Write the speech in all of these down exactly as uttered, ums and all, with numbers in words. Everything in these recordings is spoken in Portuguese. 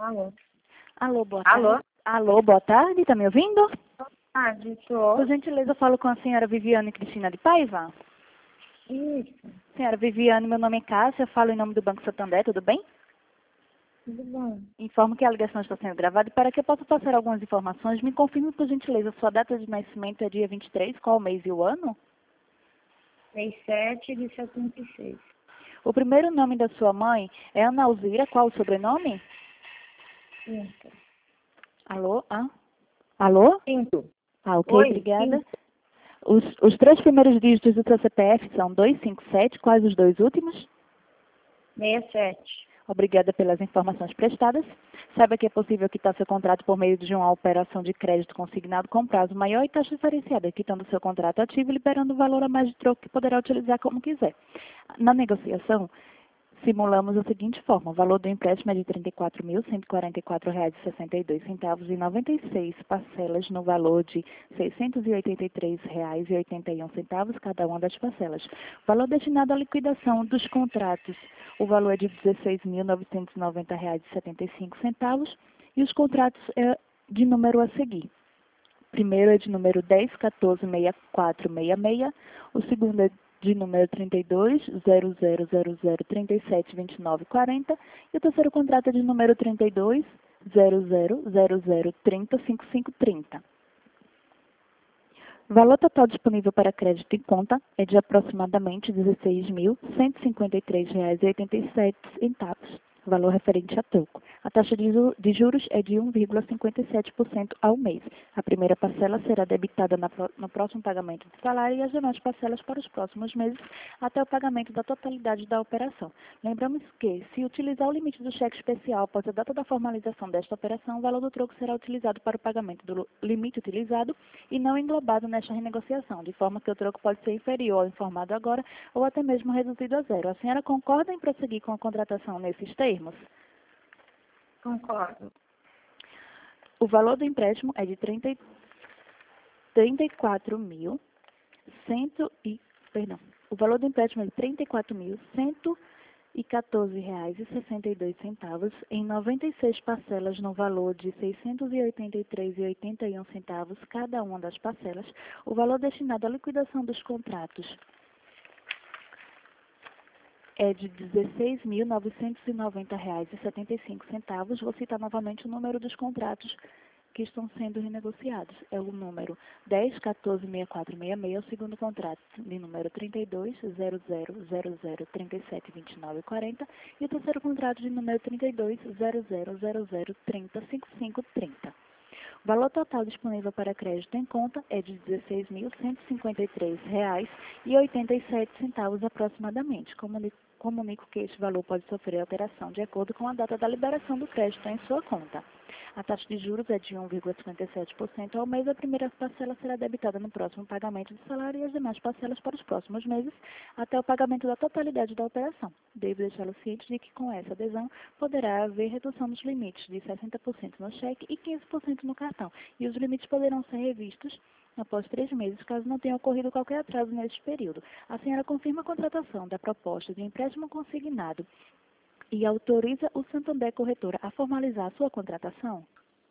Alô. Alô, boa Alô? tarde. Alô, boa tarde, tá me ouvindo? Ah, estou. Por gentileza, eu falo com a senhora Viviane Cristina de Paiva. Isso. Senhora Viviane, meu nome é Cássia, eu falo em nome do Banco Santander, tudo bem? Tudo bom. Informo que a ligação está sendo gravada e para que eu possa passar algumas informações, me confirme, por gentileza, sua data de nascimento é dia vinte e três, qual o mês e o ano? seis sete de setenta e seis. O primeiro nome da sua mãe é Ana Alzira, qual o sobrenome? Cinco. Alô? Ah? Alô? Cinco. Ah, ok, Oi, obrigada. cinco. Os, os três primeiros dígitos do seu C P F são dois cinco sete, quais os dois últimos? Sessenta e sete. Obrigada pelas informações prestadas. Saiba que é possível quitar seu contrato por meio de uma operação de crédito consignado com prazo maior e taxa diferenciada, quitando seu contrato ativo e liberando o valor a mais de troco que poderá utilizar como quiser. Na negociação, simulamos a seguinte forma: o valor do empréstimo é de trinta e quatro mil, cento e quarenta e quatro reais e sessenta e dois centavos e noventa e seis parcelas no valor de seiscentos e oitenta e três reais e oitenta e um centavos cada uma das parcelas. O valor destinado à liquidação dos contratos, o valor é de dezesseis mil, novecentos e noventa reais e setenta e cinco centavos e os contratos é de número a seguir. O primeiro é de número dez, quatorze, sessenta e quatro, sessenta e seis, o segundo é de número trinta e dois, zero zero zero zero, trinta e sete, vinte e nove, quarenta, e o terceiro contrato é de número trinta e dois, zero zero zero zero, trinta, cinquenta e cinco, trinta. O valor total disponível para crédito em conta é de aproximadamente dezesseis mil, cento e cinquenta e três reais e oitenta e sete centavos, valor referente a troco. A taxa de ju- de juros é de um vírgula cinquenta e sete por cento ao mês. A primeira parcela será debitada na pro- no próximo pagamento do salário e as demais parcelas para os próximos meses até o pagamento da totalidade da operação. Lembramos que, se utilizar o limite do cheque especial após a data da formalização desta operação, o valor do troco será utilizado para o pagamento do limite utilizado e não englobado nesta renegociação, de forma que o troco pode ser inferior ao informado agora ou até mesmo reduzido a zero. A senhora concorda em prosseguir com a contratação nesses termos? Concordo. O valor do empréstimo é de trinta e trinta e quatro mil, cento e, perdão, o valor do empréstimo é de trinta e quatro mil, cento e quatorze reais e sessenta e dois centavos em noventa e seis parcelas no valor de seiscentos e oitenta e três reais e oitenta e um centavos cada uma das parcelas. O valor destinado à liquidação dos contratos é de dezesseis mil, novecentos e noventa reais e setenta e cinco centavos. Vou citar novamente o número dos contratos que estão sendo renegociados. É o número dez, quatorze, sessenta e quatro, sessenta e seis, o segundo contrato de número trinta e dois, zero zero zero zero, trinta e sete, vinte e nove, quarenta e o terceiro contrato de número trinta e dois, zero zero zero zero, trinta, cinquenta e cinco, trinta. O valor total disponível para crédito em conta é de dezesseis mil, cento e cinquenta e três reais e oitenta e sete centavos aproximadamente. Comuni- Comunico que este valor pode sofrer alteração de acordo com a data da liberação do crédito em sua conta. A taxa de juros é de um vírgula cinquenta e sete por cento ao mês. A primeira parcela será debitada no próximo pagamento do salário e as demais parcelas para os próximos meses, até o pagamento da totalidade da operação. Devo deixá-lo ciente de que com essa adesão poderá haver redução dos limites de sessenta por cento no cheque e quinze por cento no cartão, e os limites poderão ser revistos após três meses, caso não tenha ocorrido qualquer atraso neste período. A senhora confirma a contratação da proposta de empréstimo consignado e autoriza o Santander Corretora a formalizar a sua contratação?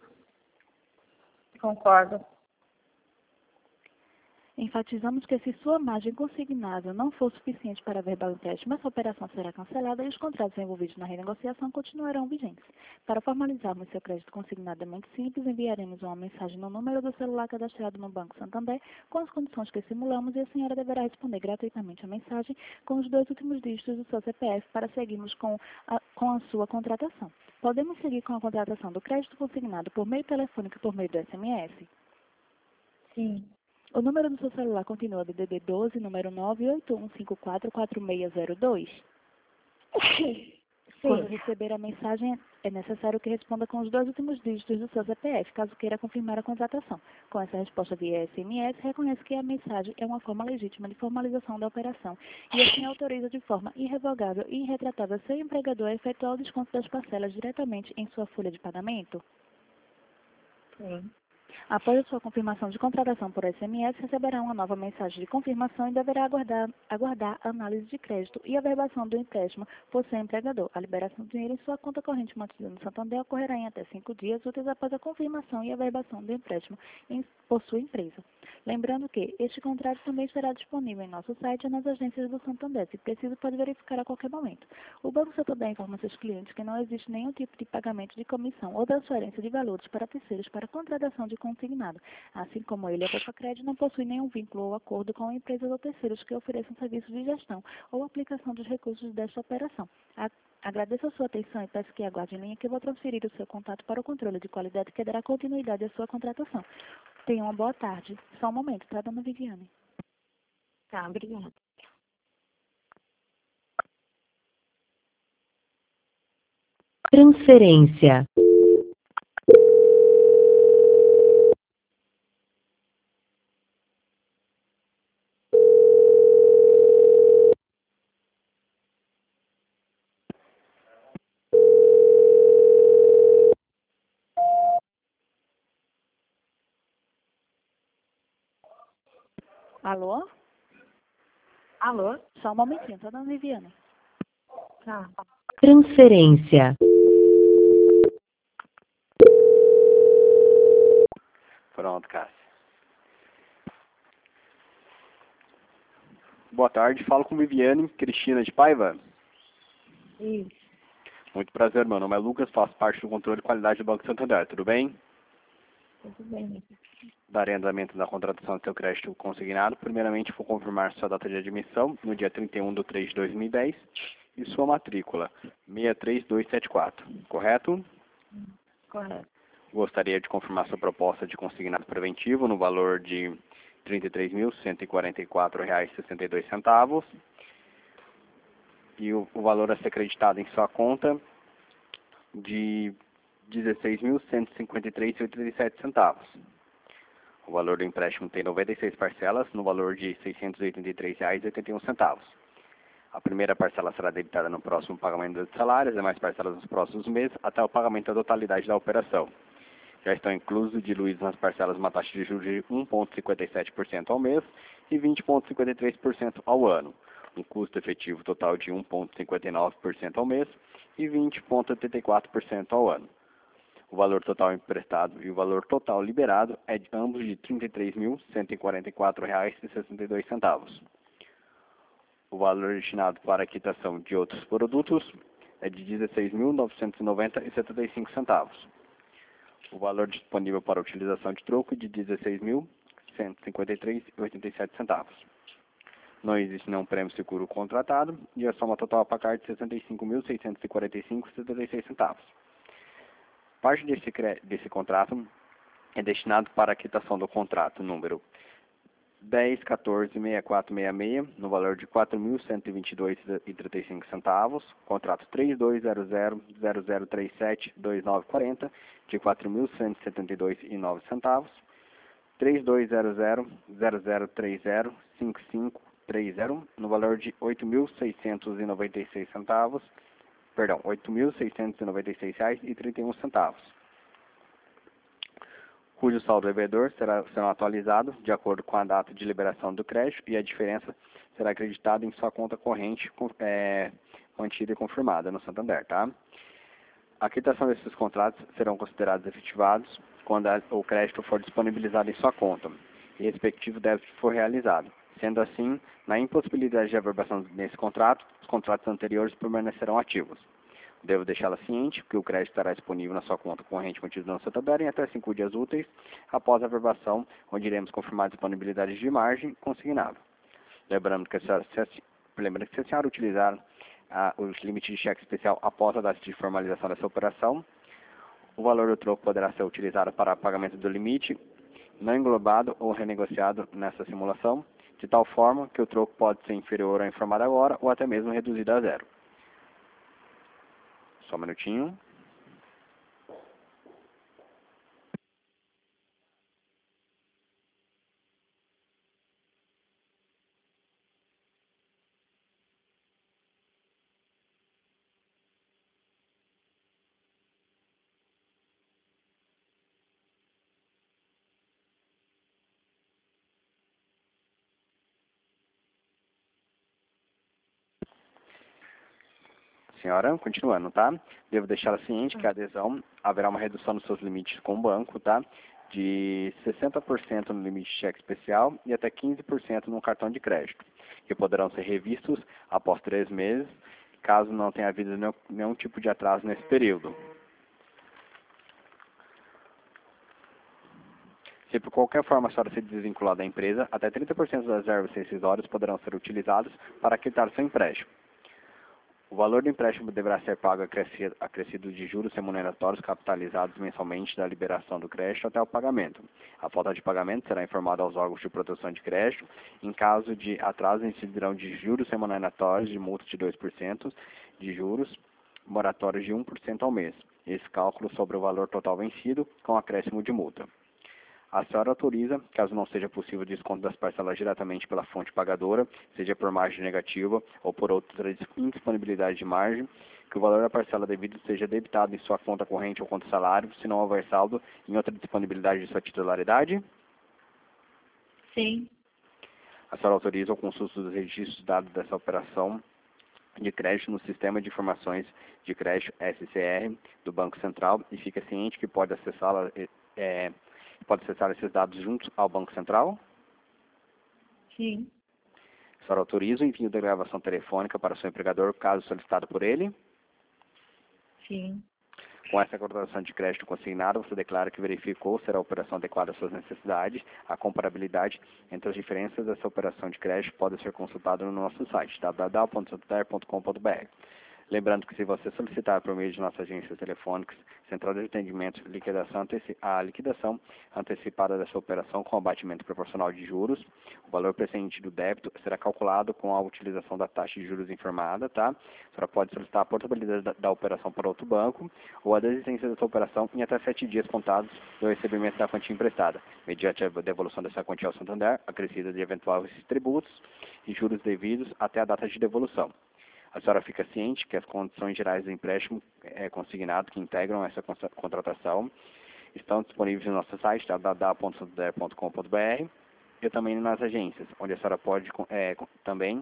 Concordo. Enfatizamos que se sua margem consignável não for suficiente para verbal empréstimo, essa operação será cancelada e os contratos envolvidos na renegociação continuarão vigentes. Para formalizarmos seu crédito consignadamente simples, enviaremos uma mensagem no número do celular cadastrado no Banco Santander com as condições que simulamos e a senhora deverá responder gratuitamente a mensagem com os dois últimos dígitos do seu C P F para seguirmos com a, com a sua contratação. Podemos seguir com a contratação do crédito consignado por meio telefônico e por meio do S M S? Sim. O número do seu celular continua D D D doze, número nove oito um cinco quatro, quatro seis zero dois. Quando Sim. receber a mensagem, é necessário que responda com os dois últimos dígitos do seu C P F, caso queira confirmar a contratação. Com essa resposta via S M S, reconhece que a mensagem é uma forma legítima de formalização da operação e assim autoriza de forma irrevogável e irretratável seu empregador a efetuar o desconto das parcelas diretamente em sua folha de pagamento. Sim. Após a sua confirmação de contratação por S M S, receberá uma nova mensagem de confirmação e deverá aguardar, aguardar a análise de crédito e a verbação do empréstimo por seu empregador. A liberação do dinheiro em sua conta corrente mantida no Santander ocorrerá em até cinco dias úteis após a confirmação e a verbação do empréstimo em, por sua empresa. Lembrando que este contrato também estará disponível em nosso site e nas agências do Santander. Se preciso, pode verificar a qualquer momento. O Banco Santander informa seus clientes que não existe nenhum tipo de pagamento de comissão ou transferência de valores para terceiros para contratação de consignado. Assim como ele, a Bocacred não possui nenhum vínculo ou acordo com empresas ou terceiros que ofereçam serviços de gestão ou aplicação dos recursos desta operação. A Agradeço a sua atenção e peço que aguarde em linha que eu vou transferir o seu contato para o controle de qualidade que dará continuidade à sua contratação. Tenha uma boa tarde. Só um momento, tá, dona Viviane? Tá, obrigada. Transferência. Alô? Alô? Só um momentinho, tá, dona Viviane? Tá. Transferência. Pronto, Cássia. Boa tarde, falo com Viviane Cristina de Paiva. Isso. Muito prazer, meu nome é Lucas, faço parte do controle de qualidade do Banco Santander, tudo bem? Tudo bem. Darei andamento na contratação do seu crédito consignado. Primeiramente, vou confirmar sua data de admissão no dia trinta e um de três de dois mil e dez e sua matrícula, seis três dois sete quatro, correto? Correto. Gostaria de confirmar sua proposta de consignado preventivo no valor de trinta e três mil cento e quarenta e quatro reais e sessenta e dois centavos e o, o valor a ser acreditado em sua conta de dezesseis mil cento e cinquenta e três reais e oitenta e sete centavos. O valor do empréstimo tem noventa e seis parcelas no valor de seiscentos e oitenta e três reais e oitenta e um centavos. A primeira parcela será debitada no próximo pagamento dos salários, as demais parcelas nos próximos meses, até o pagamento da totalidade da operação. Já estão inclusos diluídos nas parcelas uma taxa de juros de um vírgula cinquenta e sete por cento ao mês e vinte vírgula cinquenta e três por cento ao ano, um custo efetivo total de um vírgula cinquenta e nove por cento ao mês e vinte vírgula oitenta e quatro por cento ao ano. O valor total emprestado e o valor total liberado é de ambos de trinta e três mil cento e quarenta e quatro reais e sessenta e dois centavos. O valor destinado para a quitação de outros produtos é de dezesseis mil novecentos e noventa reais e setenta e cinco centavos. O valor disponível para utilização de troco é de dezesseis mil cento e cinquenta e três reais e oitenta e sete centavos. Não existe nenhum prêmio seguro contratado e a soma total a pagar de sessenta e cinco mil seiscentos e quarenta e cinco reais e setenta e seis centavos. Parte desse, desse contrato é destinado para a quitação do contrato número dez quatorze sessenta e quatro sessenta e seis, no valor de quatro mil cento e vinte e dois reais e trinta e cinco centavos, contrato três dois zero zero zero zero três sete dois nove quatro zero, de quatro mil cento e setenta e dois reais e nove centavos, três dois zero zero zero zero três zero cinco cinco três zero, no valor de oito mil seiscentos e noventa e seis centavos, perdão, oito mil seiscentos e noventa e seis reais e trinta e um centavos, cujo saldo devedor será, será atualizado de acordo com a data de liberação do crédito e a diferença será acreditada em sua conta corrente é, mantida e confirmada no Santander, tá? A quitação desses contratos serão considerados efetivados quando a, o crédito for disponibilizado em sua conta e respectivo débito for realizado. Sendo assim, na impossibilidade de averbação nesse contrato, os contratos anteriores permanecerão ativos. Devo deixá-la ciente que o crédito estará disponível na sua conta corrente mantida no Santander em até cinco dias úteis após a averbação, onde iremos confirmar a disponibilidade de margem consignada. Lembrando que, se a, se, lembrando que se a senhora utilizar a, o limite de cheque especial após a data de formalização dessa operação, o valor do troco poderá ser utilizado para pagamento do limite não englobado ou renegociado nessa simulação, de tal forma que o troco pode ser inferior ao informado agora ou até mesmo reduzido a zero. Só um minutinho. Senhora, continuando, tá? Devo deixá-la ciente que a adesão haverá uma redução nos seus limites com o banco, tá? De sessenta por cento no limite de cheque especial e até quinze por cento no cartão de crédito, que poderão ser revistos após três meses, caso não tenha havido nenhum, nenhum tipo de atraso nesse período. Se por qualquer forma a senhora se desvincular da empresa, até trinta por cento das reservas rescisórias poderão ser utilizadas para quitar seu empréstimo. O valor do empréstimo deverá ser pago acrescido, acrescido de juros remuneratórios capitalizados mensalmente da liberação do crédito até o pagamento. A falta de pagamento será informada aos órgãos de proteção de crédito. Em caso de atraso, incidirão de juros remuneratórios de multa de dois por cento, de juros moratórios de um por cento ao mês. Esse cálculo sobre o valor total vencido, com acréscimo de multa. A senhora autoriza, caso não seja possível o desconto das parcelas diretamente pela fonte pagadora, seja por margem negativa ou por outra indisponibilidade de margem, que o valor da parcela devida seja debitado em sua conta corrente ou conta salário, se não houver saldo em outra disponibilidade de sua titularidade? Sim. A senhora autoriza o consulto dos registros dados dessa operação de crédito no Sistema de Informações de Crédito S C R do Banco Central e fica ciente que pode acessá-la é, pode acessar esses dados juntos ao Banco Central? Sim. A senhora autoriza o envio da gravação telefônica para o seu empregador, caso solicitado por ele? Sim. Com essa contratação de crédito consignado, você declara que verificou ser a operação adequada às suas necessidades. A comparabilidade entre as diferenças dessa operação de crédito pode ser consultada no nosso site, w w w ponto santander ponto com ponto b r. Lembrando que se você solicitar por meio de nossas agências telefônicas, central de atendimento, liquidação, a liquidação antecipada dessa operação com abatimento proporcional de juros, o valor precedente do débito será calculado com a utilização da taxa de juros informada, tá? A senhora pode solicitar a portabilidade da, da operação para outro banco ou a desistência dessa operação em até sete dias contados do recebimento da quantia emprestada, mediante a devolução dessa quantia ao Santander, acrescida de eventuais tributos e juros devidos até a data de devolução. A senhora fica ciente que as condições gerais do empréstimo é, consignado que integram essa contratação estão disponíveis no nosso site, w w w ponto santander ponto com ponto b r, e também nas agências, onde a senhora pode é, também,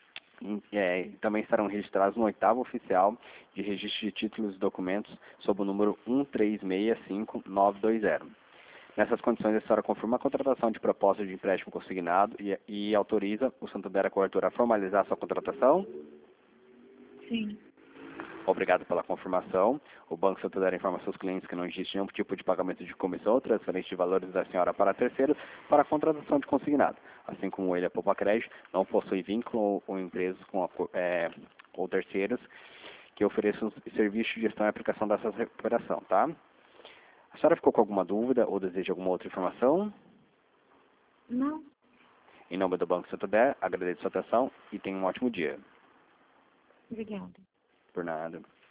é, também estarão registrados no oitavo oficial de registro de títulos e documentos sob o número um três seis cinco nove dois zero. Nessas condições, a senhora confirma a contratação de proposta de empréstimo consignado e, e autoriza o Santander a Corretora a formalizar a sua contratação? Sim. Obrigado pela confirmação. O Banco Santander informa seus clientes que não existe nenhum tipo de pagamento de comissão ou transferência de valores da senhora para terceiros para a contratação de consignado. Assim como ele, a Poupa Crédito, não possui vínculo ou empresas com a, é, ou terceiros que ofereçam serviços de gestão e aplicação dessa recuperação, tá? A senhora ficou com alguma dúvida ou deseja alguma outra informação? Não. Em nome do Banco Santander, agradeço a sua atenção e tenha um ótimo dia. Obrigada. Por nada.